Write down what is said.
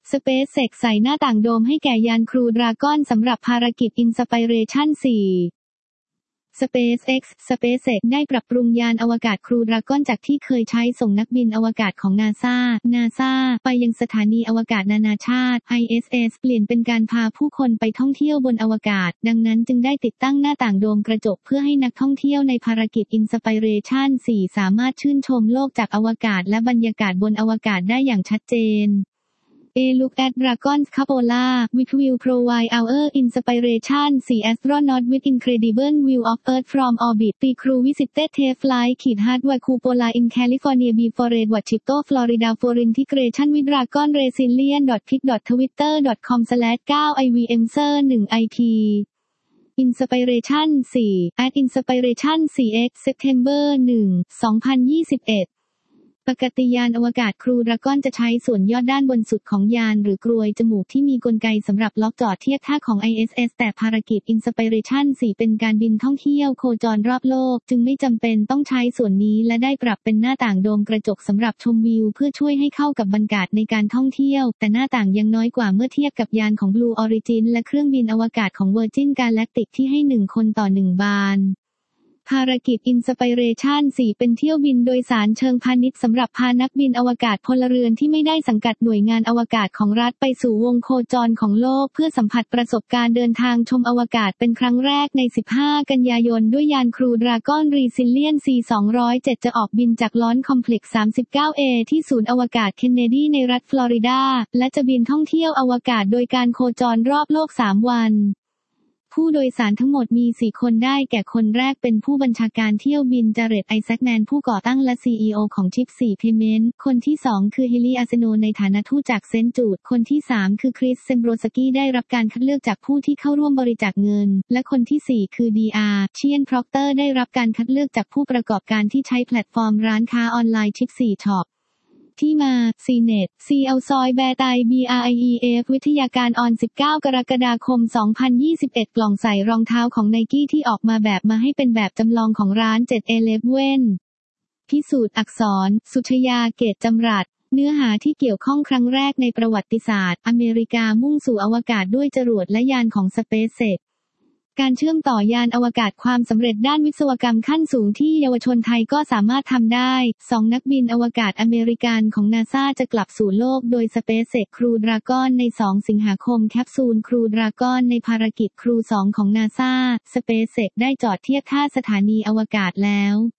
SpaceX ใส่หน้าต่างโดมให้แก่ยานครูดราก้อนสำหรับภารกิจ Inspiration 4 SpaceX ได้ปรับปรุงยานอวกาศครูดราก้อนจากที่เคยใช้ส่งนักบินอวกาศของ NASA ไปยังสถานีอวกาศนานาชาติ ISS เปลี่ยนเป็นการพาผู้คนไปท่องเที่ยวบนอวกาศดังนั้นจึงได้ติดตั้งหน้าต่างโดมกระจกเพื่อให้นักท่องเที่ยวในภารกิจ Inspiration 4 สามารถชื่นชมโลกจากอวกาศและบรรยากาศบนอวกาศได้อย่างชัดเจนA look at Dragon's Cupola, which will provide our inspiration. See astronaut with incredible view of Earth from orbit. The crew visited test flight Hardware Cupola in California before Redwood, Florida for integration with Dragon. Resilient.pic.twitter.com/9ivmser1ip Inspiration 4 at Inspiration 4x September 1, 2021ปกติยานอวกาศครูดราก้อนจะใช้ส่วนยอดด้านบนสุดของยานหรือกรวยจมูกที่มีกลไกสำหรับล็อกจอดเทียบท่าของ ISS แต่ภารกิจ Inspiration 4 เป็นการบินท่องเที่ยวโคจรรอบโลกจึงไม่จำเป็นต้องใช้ส่วนนี้และได้ปรับเป็นหน้าต่างโดมกระจกสำหรับชมวิวเพื่อช่วยให้เข้ากับบรรยากาศในการท่องเที่ยวแต่หน้าต่างยังน้อยกว่าเมื่อเทียบกับยานของ Blue Origin และเครื่องบินอวกาศของ Virgin Galactic ที่ให้1คนต่อ1บานภารกิจ Inspiration 4 เป็นเที่ยวบินโดยสารเชิงพาณิชย์สำหรับพานักบินอวกาศพลเรือนที่ไม่ได้สังกัดหน่วยงานอวกาศของรัฐไปสู่วงโคจรของโลกเพื่อสัมผัสประสบการณ์เดินทางชมอวกาศเป็นครั้งแรกใน 15 กันยายนด้วยยานครูดราก้อน Resilient C207 จะออกบินจากลอนคอมเพล็กซ์ 39A ที่ศูนย์อวกาศเคนเนดีในรัฐฟลอริดาและจะบินท่องเที่ยวอวกาศโดยการโคจรรอบโลก 3 วันผู้โดยสารทั้งหมดมี 4 คนได้แก่คนแรกเป็นผู้บัญชาการเที่ยวบินจาเร็ด ไอแซคแมนผู้ก่อตั้งและ CEO ของ Chip 4 Payment คนที่ 2 คือฮิลลี่ อาร์เซโนในฐานะทูตจากเซนต์จูดคนที่ 3 คือคริส เซมโบรสกี้ได้รับการคัดเลือกจากผู้ที่เข้าร่วมบริจาคเงินและคนที่ 4 คือ DR เชียน พร็อกเตอร์ได้รับการคัดเลือกจากผู้ประกอบการที่ใช้แพลตฟอร์มร้านค้าออนไลน์ Chip 4 Shopที่มา CNET CL ซอยแบร์ไต BRIEF วิทยาการออน 19 กรกฎาคม 2021 กล่องใส่รองเท้าของไนกี้ที่ออกมาแบบมาให้เป็นแบบจำลองของร้าน 7-Eleven พิสูจน์อักษร สุชยา เกตจำรัดเนื้อหาที่เกี่ยวข้องครั้งแรกในประวัติศาสตร์อเมริกามุ่งสู่อวกาศด้วยจรวดและยานของ SpaceXการเชื่อมต่อยานอวกาศความสำเร็จด้านวิศวกรรมขั้นสูงที่เยาวชนไทยก็สามารถทำได้ 2 นักบินอวกาศอเมริกันของ NASA จะกลับสู่โลกโดย SpaceX Crew Dragon ใน 2 สิงหาคมแคปซูล Crew Dragon ในภารกิจ Crew 2 ของ NASA SpaceX ได้จอดเทียบท่าสถานีอวกาศแล้ว